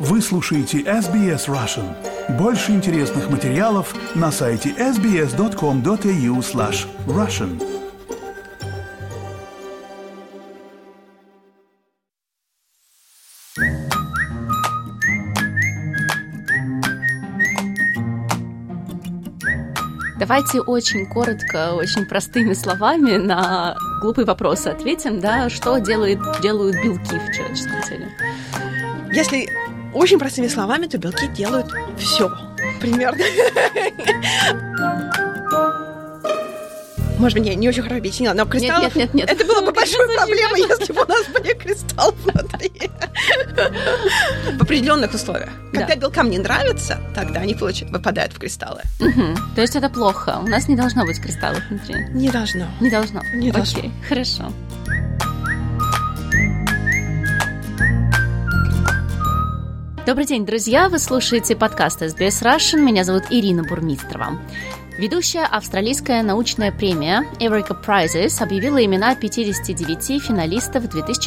Вы слушаете SBS Russian. Больше интересных материалов на сайте sbs.com.au/russian. Давайте очень коротко, очень простыми словами на глупые вопросы ответим, да, что делают белки в человеческом теле. Если очень простыми словами, то белки делают все. Примерно. Может быть, я не очень хорошо объяснила, но кристаллов... Нет. Это было бы большой проблемой, если бы у нас были кристаллы внутри. В определенных условиях. Когда белкам не нравится, тогда они выпадают в кристаллы. То есть это плохо. У нас не должно быть кристаллов внутри. Не должно. Не должно. Окей, хорошо. Добрый день, друзья! Вы слушаете подкаст SBS Russian. Меня зовут Ирина Бурмистрова. Ведущая австралийская научная премия Eureka Prizes объявила имена 59 финалистов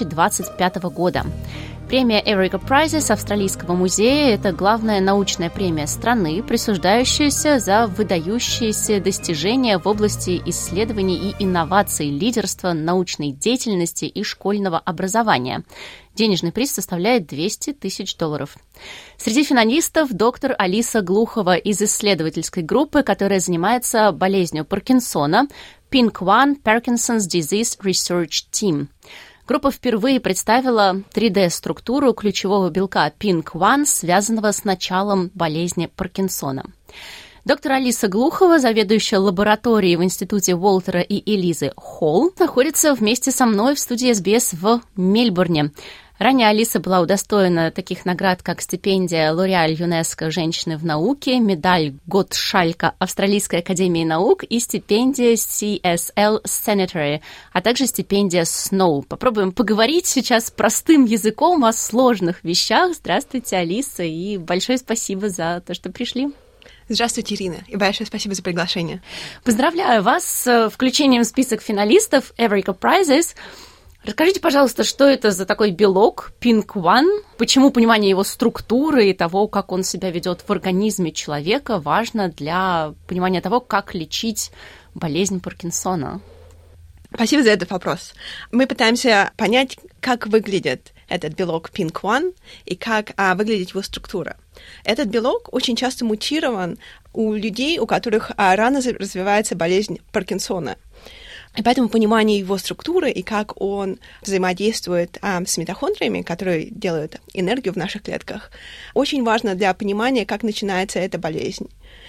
2025 года. Премия Eureka Prizes Австралийского музея – это главная научная премия страны, присуждающаяся за выдающиеся достижения в области исследований и инноваций, лидерства, научной деятельности и школьного образования. Денежный приз составляет $200 тысяч. Среди финалистов доктор Алиса Глухова из исследовательской группы, которая занимается болезнью Паркинсона, PINK1 Parkinson's Disease Research Team. Группа впервые представила 3D-структуру ключевого белка PINK1, связанного с началом болезни Паркинсона. Доктор Алиса Глухова, заведующая лабораторией в Институте Уолтера и Элизы Холл, находится вместе со мной в студии SBS в Мельбурне. Ранее Алиса была удостоена таких наград, как стипендия Лореаль ЮНЕСКО «Женщины в науке», медаль Готшалька Австралийской академии наук и стипендия CSL Sanitary, а также стипендия Snow. Попробуем поговорить сейчас простым языком о сложных вещах. Здравствуйте, Алиса, и большое спасибо за то, что пришли. Здравствуйте, Ирина, и большое спасибо за приглашение. Поздравляю вас с включением в список финалистов Eureka Prizes. Расскажите, пожалуйста, что это за такой белок PINK1, почему понимание его структуры и того, как он себя ведет в организме человека, важно для понимания того, как лечить болезнь Паркинсона? Спасибо за этот вопрос. Мы пытаемся понять, как выглядит этот белок PINK1 и как выглядит его структура. Этот белок очень часто мутирован у людей, у которых рано развивается болезнь Паркинсона. И поэтому понимание его структуры и как он взаимодействует с митохондриями, которые делают энергию в наших клетках, очень важно для понимания, как начинается эта болезнь.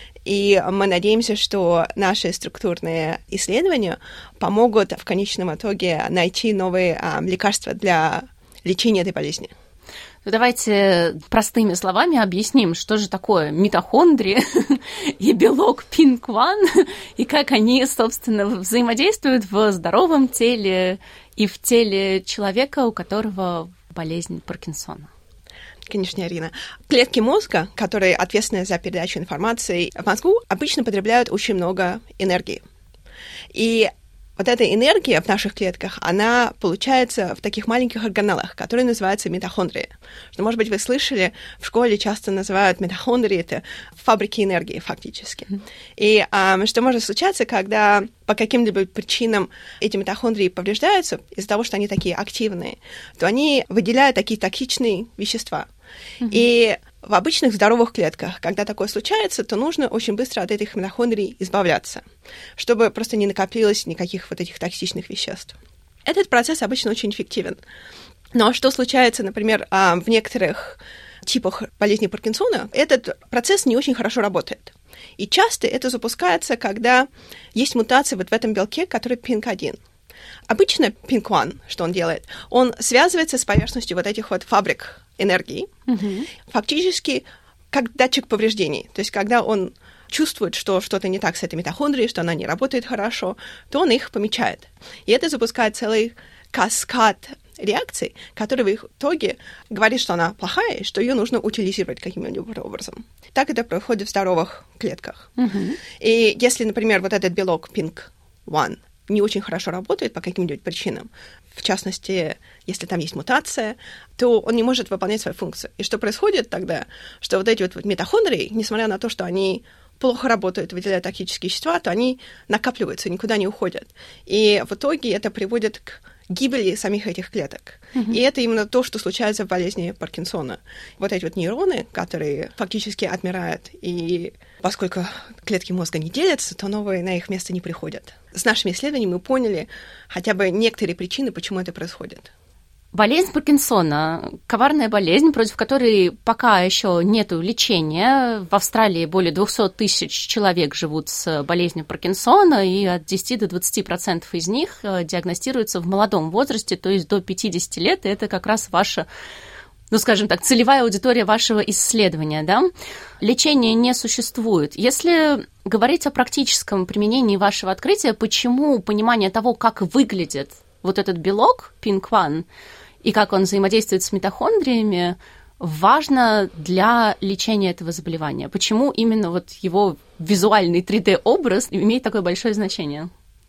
И мы надеемся, что наши структурные исследования помогут в конечном итоге найти новые лекарства для лечения этой болезни. Давайте простыми словами объясним, что же такое митохондрии и белок PINK1, и как они, собственно, взаимодействуют в здоровом теле и в теле человека, у которого болезнь Паркинсона. Конечно, Ирина. Клетки мозга, которые ответственны за передачу информации в мозгу, обычно потребляют очень много энергии. И вот эта энергия в наших клетках, она получается в таких маленьких органеллах, которые называются митохондрии. Что, может быть, вы слышали, в школе часто называют митохондрии, это фабрики энергии фактически. И что может случаться, когда по каким-либо причинам эти митохондрии повреждаются из-за того, что они такие активные, то они выделяют такие токсичные вещества. И в обычных здоровых клетках, когда такое случается, то нужно очень быстро от этих митохондрий избавляться, чтобы просто не накопилось никаких вот этих токсичных веществ. Этот процесс обычно очень эффективен. Но что случается, например, в некоторых типах болезни Паркинсона, этот процесс не очень хорошо работает. И часто это запускается, когда есть мутация вот в этом белке, который PINK1. Обычно PINK1, что он делает, он связывается с поверхностью вот этих вот фабрик энергии, фактически как датчик повреждений. То есть когда он чувствует, что что-то не так с этой митохондрией, что она не работает хорошо, то он их помечает. И это запускает целый каскад реакций, который в итоге говорит, что она плохая, и что ее нужно утилизировать каким-нибудь образом. Так это происходит в здоровых клетках. И если, например, вот этот белок PINK1 не очень хорошо работает по каким-нибудь причинам, в частности, если там есть мутация, то он не может выполнять свою функцию. И что происходит тогда? Что вот эти вот митохондрии, несмотря на то, что они плохо работают, выделяют токсические вещества, то они накапливаются, никуда не уходят. И в итоге это приводит к гибели самих этих клеток. И это именно то, что случается в болезни Паркинсона. Вот эти вот нейроны, которые фактически отмирают, и поскольку клетки мозга не делятся, то новые на их место не приходят. С нашими исследованиями мы поняли хотя бы некоторые причины, почему это происходит. Болезнь Паркинсона – коварная болезнь, против которой пока еще нет лечения. В Австралии более 200 тысяч человек живут с болезнью Паркинсона, и от 10 до 20% из них диагностируются в молодом возрасте, то есть до 50 лет, и это как раз ваша, ну, скажем так, целевая аудитория вашего исследования, да? Лечения не существует. Если говорить о практическом применении вашего открытия, почему понимание того, как выглядит вот этот белок, PINK1, и как он взаимодействует с митохондриями, важно для лечения этого заболевания? Почему именно вот его визуальный 3D-образ имеет такое большое значение?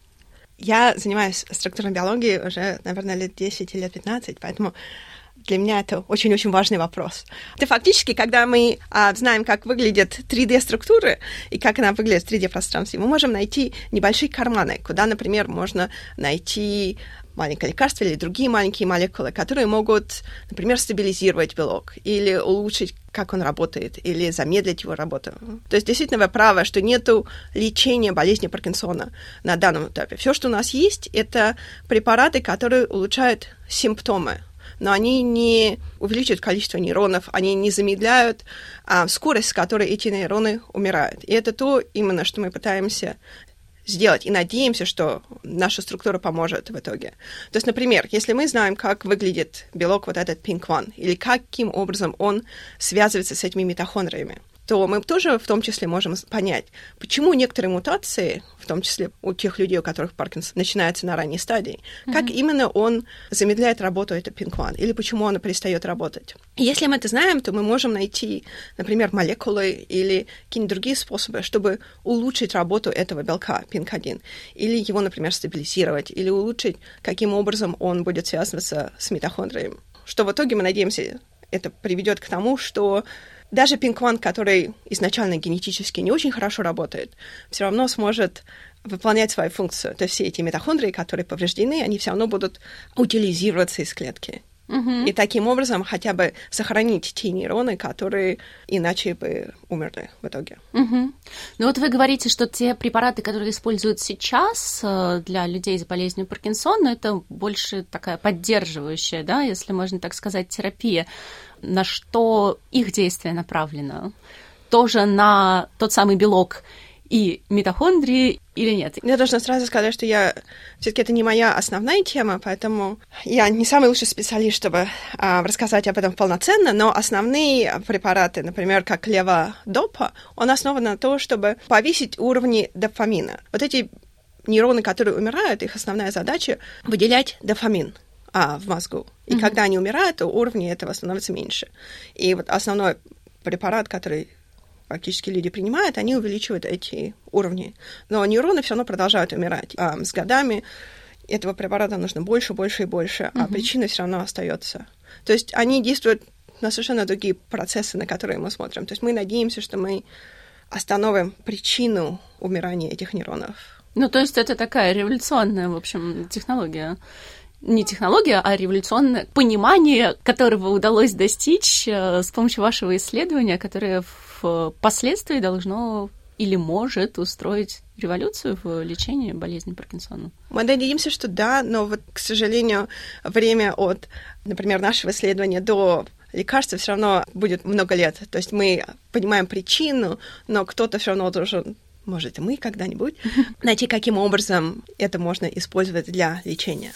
Я занимаюсь структурной биологией уже, наверное, лет 10 или лет 15, поэтому для меня это очень-очень важный вопрос. Это фактически, когда мы знаем, как выглядят 3D-структуры и как она выглядит в 3D-пространстве, мы можем найти небольшие карманы, куда, например, можно найти маленькое лекарство или другие маленькие молекулы, которые могут, например, стабилизировать белок или улучшить, как он работает, или замедлить его работу. То есть, действительно, вы правы, что нет лечения болезни Паркинсона на данном этапе. Все, что у нас есть, это препараты, которые улучшают симптомы, но они не увеличивают количество нейронов, они не замедляют скорость, с которой эти нейроны умирают. И это то именно, что мы пытаемся сделать, и надеемся, что наша структура поможет в итоге. То есть, например, если мы знаем, как выглядит белок вот этот PINK1, или каким образом он связывается с этими митохондриями, то мы тоже в том числе можем понять, почему некоторые мутации, в том числе у тех людей, у которых Паркинсон начинается на ранней стадии, как именно он замедляет работу этого PINK1, или почему он перестает работать. И если мы это знаем, то мы можем найти, например, молекулы или какие-нибудь другие способы, чтобы улучшить работу этого белка PINK1, или его, например, стабилизировать, или улучшить, каким образом он будет связываться с митохондриями. Что в итоге, мы надеемся, это приведет к тому, что даже PINK1, который изначально генетически не очень хорошо работает, все равно сможет выполнять свою функцию. То есть все эти митохондрии, которые повреждены, они все равно будут утилизироваться из клетки. И таким образом хотя бы сохранить те нейроны, которые иначе бы умерли в итоге. Ну вот вы говорите, что те препараты, которые используют сейчас для людей с болезнью Паркинсона, это больше такая поддерживающая, да, если можно так сказать, терапия. На что их действие направлено? Тоже на тот самый белок и митохондрии или нет? Я должна сразу сказать, что все-таки это не моя основная тема, поэтому я не самый лучший специалист, чтобы рассказать об этом полноценно, но основные препараты, например, как леводопа, он основан на том, чтобы повысить уровни дофамина. Вот эти нейроны, которые умирают, их основная задача — выделять дофамин в мозгу. И когда они умирают, то уровни этого становятся меньше. И вот основной препарат, который фактически люди принимают, они увеличивают эти уровни. Но нейроны все равно продолжают умирать. С годами этого препарата нужно больше, больше и больше, а причина все равно остается. То есть они действуют на совершенно другие процессы, на которые мы смотрим. То есть мы надеемся, что мы остановим причину умирания этих нейронов. Ну, то есть это такая революционная, в общем, технология. Не технология, а революционное понимание, которого удалось достичь с помощью вашего исследования, которое впоследствии должно или может устроить революцию в лечении болезни Паркинсона. Мы надеемся, что да, но вот, к сожалению, время от, например, нашего исследования до лекарства все равно будет много лет. То есть мы понимаем причину, но кто-то все равно должен, может, и мы когда-нибудь, найти, каким образом это можно использовать для лечения.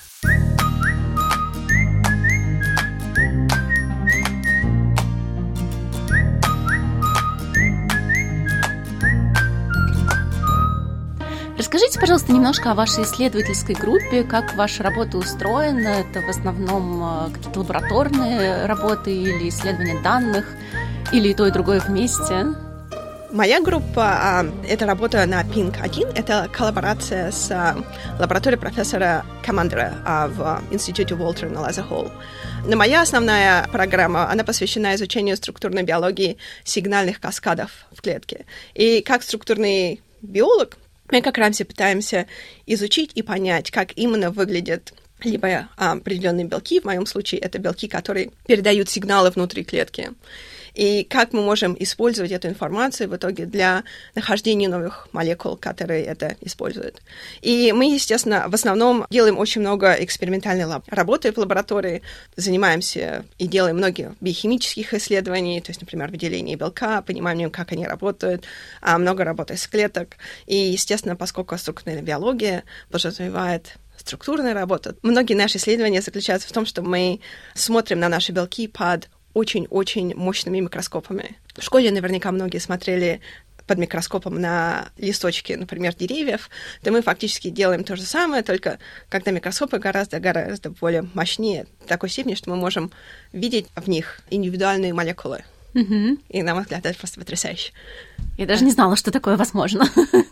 Расскажите, пожалуйста, немножко о вашей исследовательской группе, как ваша работа устроена. Это в основном какие-то лабораторные работы или исследования данных, или и то, и другое вместе? Моя группа — это работа на PINK-1. Это коллаборация с лабораторией профессора Командера в институте Уолтера на Лазер-Холл. Но моя основная программа, она посвящена изучению структурной биологии сигнальных каскадов в клетке. И как структурный биолог мы как раз пытаемся изучить и понять, как именно выглядят либо определенные белки, в моем случае это белки, которые передают сигналы внутри клетки, и как мы можем использовать эту информацию в итоге для нахождения новых молекул, которые это используют. И мы, естественно, в основном делаем очень много экспериментальной работы в лаборатории, занимаемся и делаем много биохимических исследований, то есть, например, выделение белка, пониманием, как они работают, много работы с клеток. И, естественно, поскольку структурная биология подразумевает структурная работа, многие наши исследования заключаются в том, что мы смотрим на наши белки под очень-очень мощными микроскопами. В школе наверняка многие смотрели под микроскопом на листочки, например, деревьев, то мы фактически делаем то же самое, только когда микроскопы гораздо более мощнее, в такой степени, что мы можем видеть в них индивидуальные молекулы. И, на мой взгляд, это просто потрясающе. Я даже не знала, что такое возможно.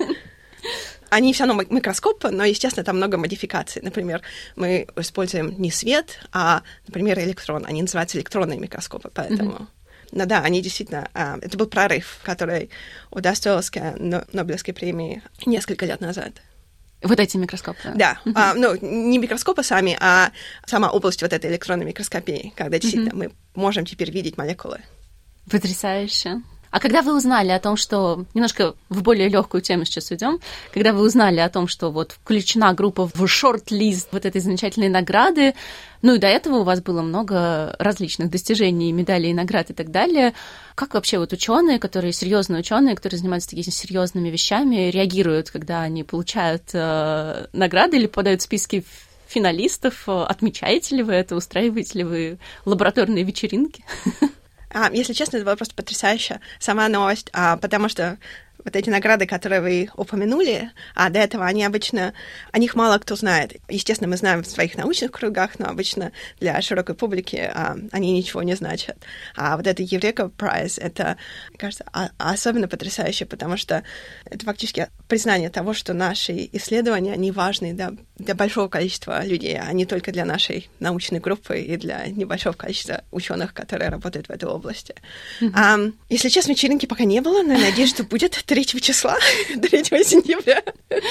Они все равно микроскопы, но, естественно, там много модификаций. Например, мы используем не свет, а, например, электрон. Они называются электронные микроскопы, поэтому... Но да, они действительно... это был прорыв, который удостоился Нобелевской премии несколько лет назад. Вот эти микроскопы? Да. Не микроскопы сами, а сама область вот этой электронной микроскопии, когда действительно мы можем теперь видеть молекулы. Потрясающе. А когда вы узнали о том, что... Немножко в более легкую тему сейчас уйдем. Когда вы узнали о том, что вот включена группа в шорт-лист вот этой замечательной награды, ну и до этого у вас было много различных достижений, медалей, наград и так далее, как вообще вот ученые, серьезные ученые, которые занимаются такими серьезными вещами, реагируют, когда они получают награды или попадают в списки финалистов? Отмечаете ли вы это? Устраиваете ли вы лабораторные вечеринки? Если честно, это было просто потрясающе. Сама новость, потому что вот эти награды, которые вы упомянули, до этого они обычно, о них мало кто знает. Естественно, мы знаем в своих научных кругах, но обычно для широкой публики они ничего не значат. А вот это Eureka Prize, это, кажется, особенно потрясающе, потому что это фактически признание того, что наши исследования, они важны для большого количества людей, а не только для нашей научной группы и для небольшого количества ученых, которые работают в этой области. Если честно, вечеринки пока не было, но я надеюсь, что будет 3 числа, 3 сентября.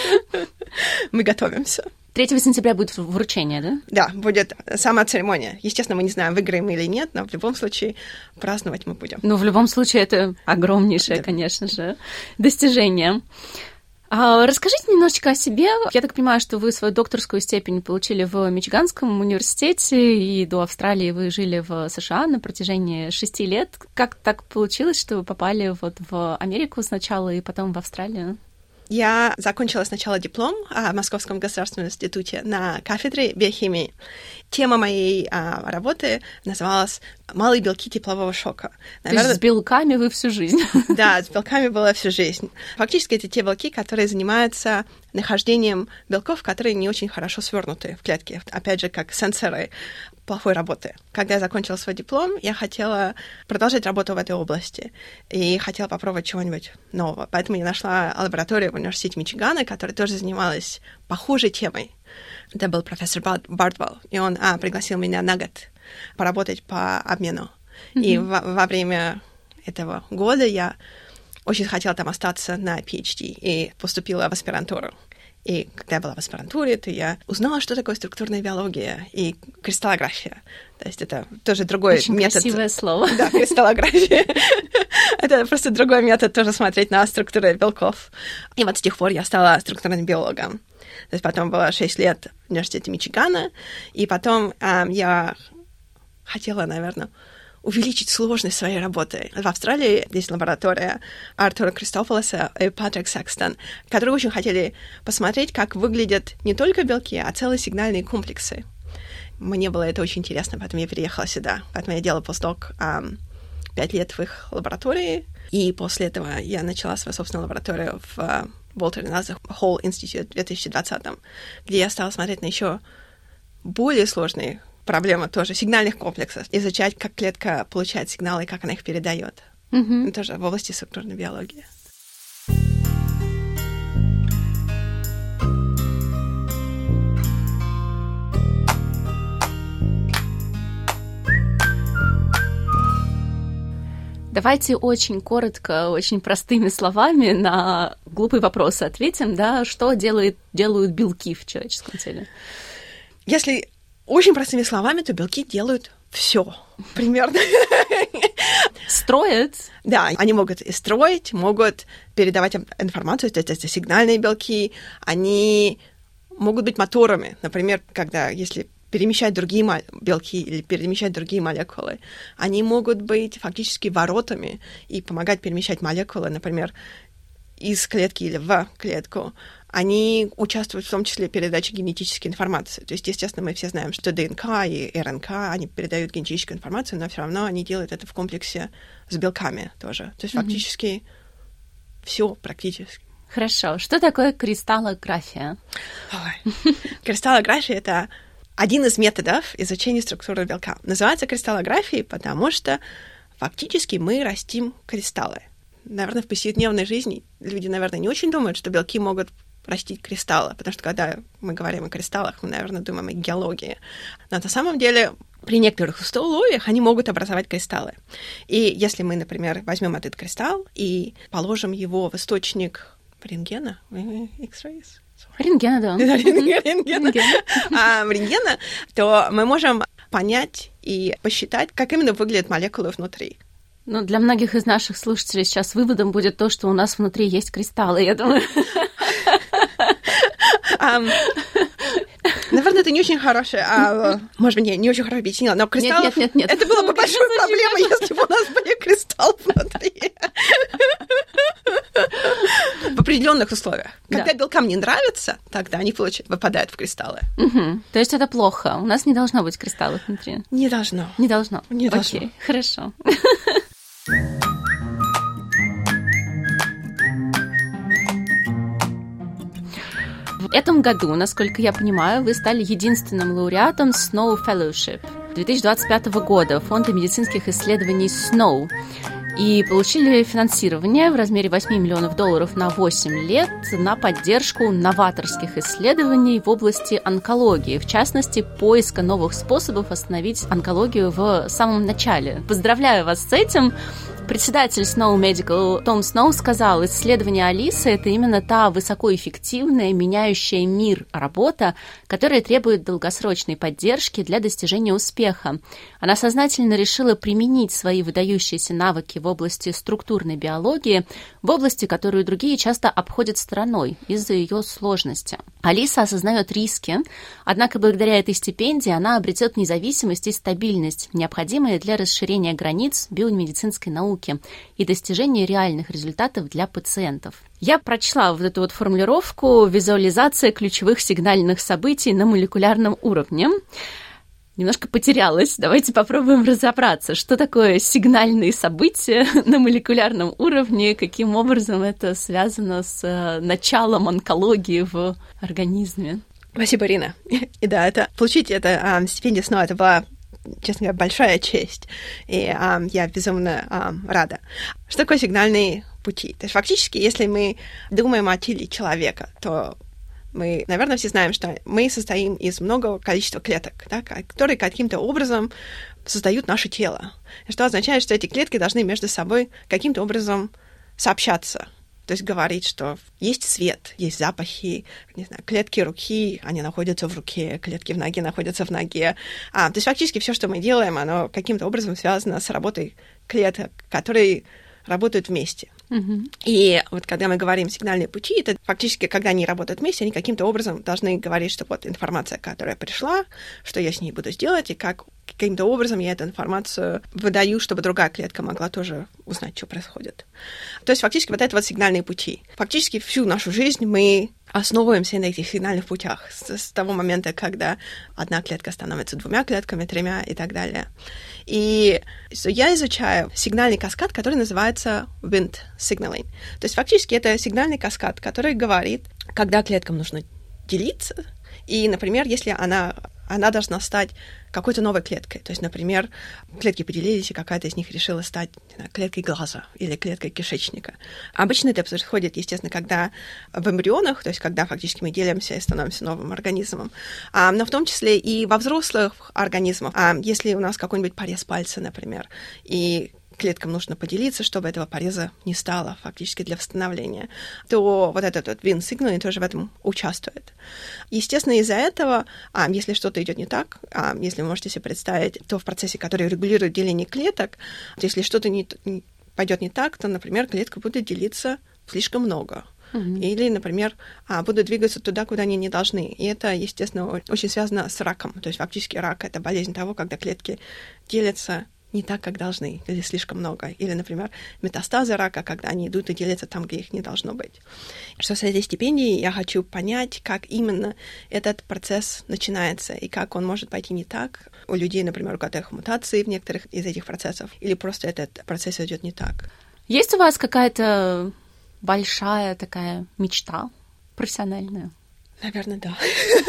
Мы готовимся. 3 сентября будет вручение, да? Да, будет сама церемония. Естественно, мы не знаем, выиграем мы или нет, но в любом случае праздновать мы будем. Ну, в любом случае, это огромнейшее, конечно же, достижение. Расскажите немножечко о себе. Я так понимаю, что вы свою докторскую степень получили в Мичиганском университете, и до Австралии вы жили в США на протяжении 6 лет. Как так получилось, что вы попали вот в Америку сначала и потом в Австралию? Я закончила сначала диплом в Московском государственном институте на кафедре биохимии. Тема моей работы называлась «Малые белки теплового шока». Наверное, то есть с белками вы всю жизнь? Да, с белками была всю жизнь. Фактически это те белки, которые занимаются нахождением белков, которые не очень хорошо свернуты в клетке. Опять же, как сенсоры плохой работы. Когда я закончила свой диплом, я хотела продолжать работу в этой области и хотела попробовать чего-нибудь нового. Поэтому я нашла лабораторию в университете Мичигана, которая тоже занималась похожей темой. Это был профессор Бардвелл, и он пригласил меня на год поработать по обмену. И во время этого года я очень хотела там остаться на PhD и поступила в аспирантуру. И когда я была в аспирантуре, то я узнала, что такое структурная биология и кристаллография. То есть это тоже другой очень метод. Очень красивое слово. Да, кристаллография. Это просто другой метод тоже смотреть на структуру белков. И вот с тех пор я стала структурным биологом. То есть потом было 6 лет в университете Мичигана, и потом я хотела, наверное, увеличить сложность своей работы. В Австралии есть лаборатория Артура Кристофолоса и Патрик Секстон, которые очень хотели посмотреть, как выглядят не только белки, а целые сигнальные комплексы. Мне было это очень интересно, поэтому я переехала сюда. Поэтому я делала постдок 5 лет в их лаборатории, и после этого я начала свою собственную лабораторию в Уолтер Холл Институт в 2020, где я стала смотреть на еще более сложные проблемы тоже сигнальных комплексов, изучать, как клетка получает сигналы и как она их передает. Тоже в области структурной биологии. Давайте очень коротко, очень простыми словами на глупые вопросы ответим, да, что делают белки в человеческом теле? Если очень простыми словами, то белки делают все примерно. Строят? Да, они могут и строить, могут передавать информацию, то есть это сигнальные белки, они могут быть моторами, например, если перемещать другие белки или перемещать другие молекулы, они могут быть фактически воротами и помогать перемещать молекулы, например, из клетки или в клетку. Они участвуют в том числе в передаче генетической информации. То есть, естественно, мы все знаем, что ДНК и РНК, они передают генетическую информацию, но все равно они делают это в комплексе с белками тоже. То есть, фактически все практически. Хорошо. Что такое кристаллография? Кристаллография — это один из методов изучения структуры белка. Называется кристаллографией, потому что фактически мы растим кристаллы. Наверное, в повседневной жизни люди, наверное, не очень думают, что белки могут растить кристаллы, потому что когда мы говорим о кристаллах, мы, наверное, думаем о геологии. Но на самом деле при некоторых условиях они могут образовать кристаллы. И если мы, например, возьмем этот кристалл и положим его в источник рентгена, X-rays, рентгена, да. Рентгена, то мы можем понять и посчитать, как именно выглядят молекулы внутри. Ну, для многих из наших слушателей сейчас выводом будет то, что у нас внутри есть кристаллы, я думаю. Наверное, это не очень хорошее, может быть, не очень хорошо объяснила, но кристаллов... Нет. Это было бы большой проблемой, если бы у нас были кристаллы внутри. В определенных условиях. Когда белкам не нравится, тогда они выпадают в кристаллы. То есть это плохо. У нас не должно быть кристаллов внутри. Не должно. Не должно. Не должно. Окей, хорошо. В этом году, насколько я понимаю, вы стали единственным лауреатом Snow Fellowship 2025 года Фонда медицинских исследований Snow и получили финансирование в размере $8 миллионов на 8 лет на поддержку новаторских исследований в области онкологии, в частности, поиска новых способов остановить онкологию в самом начале. Поздравляю вас с этим! Председатель Snow Medical Том Сноу сказал, исследование Алисы – это именно та высокоэффективная, меняющая мир работа, которая требует долгосрочной поддержки для достижения успеха. Она сознательно решила применить свои выдающиеся навыки в области структурной биологии, в области, которую другие часто обходят стороной из-за ее сложности. Алиса осознает риски, однако благодаря этой стипендии она обретет независимость и стабильность, необходимые для расширения границ биомедицинской науки и достижения реальных результатов для пациентов. Я прочла вот эту вот формулировку «визуализация ключевых сигнальных событий на молекулярном уровне». Немножко потерялась. Давайте попробуем разобраться, что такое сигнальные события на молекулярном уровне, каким образом это связано с началом онкологии в организме. Спасибо, Ирина. И да, получить это стипендию Snow, это была, честно говоря, большая честь, и я безумно рада. Что такое сигнальные пути? То есть фактически, если мы думаем о теле человека, то мы, наверное, все знаем, что мы состоим из многого количества клеток, да, которые каким-то образом создают наше тело. Что означает, что эти клетки должны между собой каким-то образом сообщаться. То есть говорить, что есть свет, есть запахи, не знаю, клетки руки, они находятся в руке, клетки в ноге находятся в ноге. То есть фактически все, что мы делаем, оно каким-то образом связано с работой клеток, которые работают вместе. И вот когда мы говорим сигнальные пути, это фактически, когда они работают вместе, они каким-то образом должны говорить, что вот информация, которая пришла, что я с ней буду делать, и каким-то образом я эту информацию выдаю, чтобы другая клетка могла тоже узнать, что происходит. То есть фактически вот это вот сигнальные пути. Фактически всю нашу жизнь мы основываемся на этих сигнальных путях с того момента, когда одна клетка становится 2 клетками, 3 и так далее. И я изучаю сигнальный каскад, который называется Wnt signaling. То есть фактически это сигнальный каскад, который говорит, когда клеткам нужно делиться, и, например, если она должна стать какой-то новой клеткой. То есть, например, клетки поделились, и какая-то из них решила стать клеткой глаза или клеткой кишечника. Обычно это происходит, естественно, когда в эмбрионах, то есть когда фактически мы делимся и становимся новым организмом, но в том числе и во взрослых организмах. Если у нас какой-нибудь порез пальца, например, и клеткам нужно поделиться, чтобы этого пореза не стало фактически для восстановления, то вот этот вот Wnt signaling тоже в этом участвует. Естественно, из-за этого, если что-то идет не так, если вы можете себе представить, то в процессе, который регулирует деление клеток, если что-то пойдет не так, то, например, клетка будет делиться слишком много. Или, например, будут двигаться туда, куда они не должны. И это, естественно, очень связано с раком. То есть фактически рак — это болезнь того, когда клетки делятся не так, как должны, или слишком много. Или, например, метастазы рака, когда они идут и делятся там, где их не должно быть. Что с этой стипендией, я хочу понять, как именно этот процесс начинается, и как он может пойти не так у людей, например, у которых мутации в некоторых из этих процессов, или просто этот процесс идет не так. Есть у вас какая-то большая такая мечта профессиональная? Наверное, да.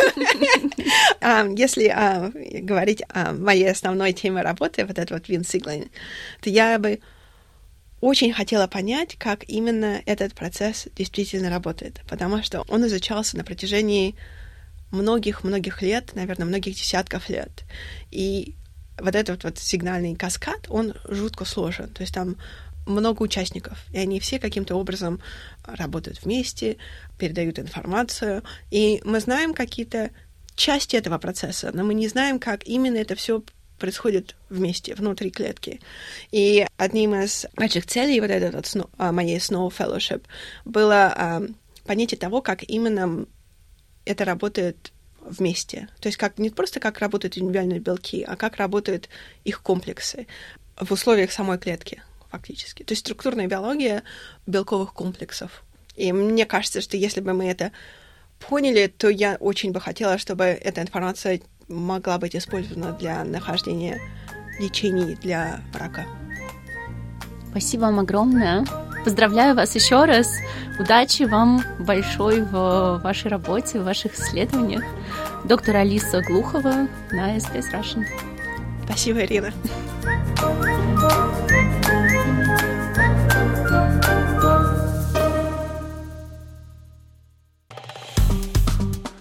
Если говорить о моей основной теме работы, вот это вот Wnt signaling, то я бы очень хотела понять, как именно этот процесс действительно работает, потому что он изучался на протяжении многих-многих лет, наверное, многих десятков лет. И вот этот вот сигнальный каскад, он жутко сложен. То есть там много участников, и они все каким-то образом работают вместе, передают информацию, и мы знаем какие-то части этого процесса, но мы не знаем, как именно это все происходит вместе, внутри клетки. И одним из больших целей вот этой вот моей Snow Fellowship было понятие того, как именно это работает вместе. То есть как, не просто как работают индивидуальные белки, а как работают их комплексы в условиях самой клетки. Фактически. То есть структурная биология белковых комплексов. И мне кажется, что если бы мы это поняли, то я очень бы хотела, чтобы эта информация могла быть использована для нахождения лечений для рака. Спасибо вам огромное. Поздравляю вас еще раз. Удачи вам большой в вашей работе, в ваших исследованиях. Доктор Алиса Глухова на SBS Russian. Спасибо, Ирина.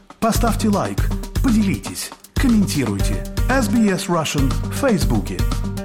Поставьте лайк, поделитесь, комментируйте. SBS Russian в Фейсбуке.